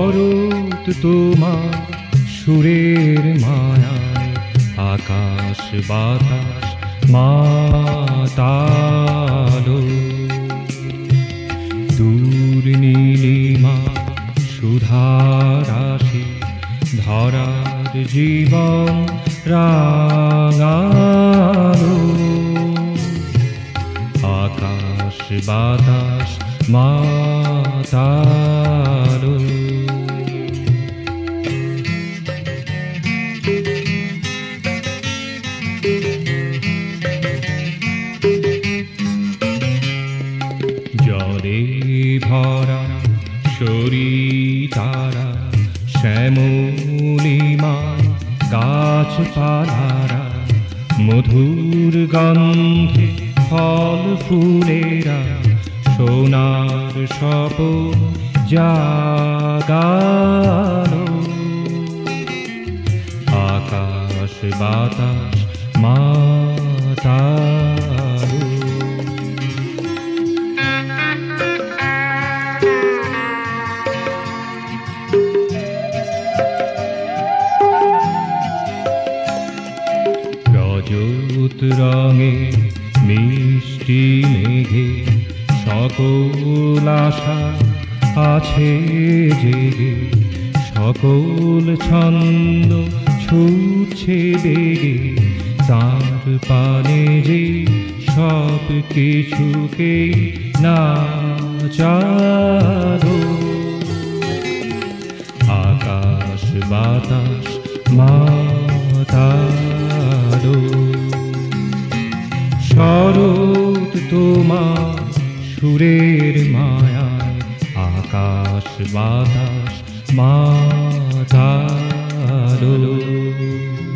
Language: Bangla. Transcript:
শরৎ তোমার সুরের মায়ায় আকাশ বাতাস মাতালো। দূর নীলিমা সুধারাশি ধরার জীবন রাঙালো। আকাশ বাতাস মাতালো। জলে ভরা সরিতারা শ্যামলিমা গাছপালারা মধুর গন্ধে ফল ফুলেরা সোনার স্বপন জাগালো। আকাশ বাতাস মাতালো। রজত রঙে মিষ্টি মেঘে সকল আশা আছে জেগে। সকল ছন্দ ছুটছে বেগে তার পানে যে সব কিছুকে নাচালো। আকাশ বাতাস মাতালো। শরৎ তোমার সুরের মায়ায় আকাশ বাতাস মাতালো।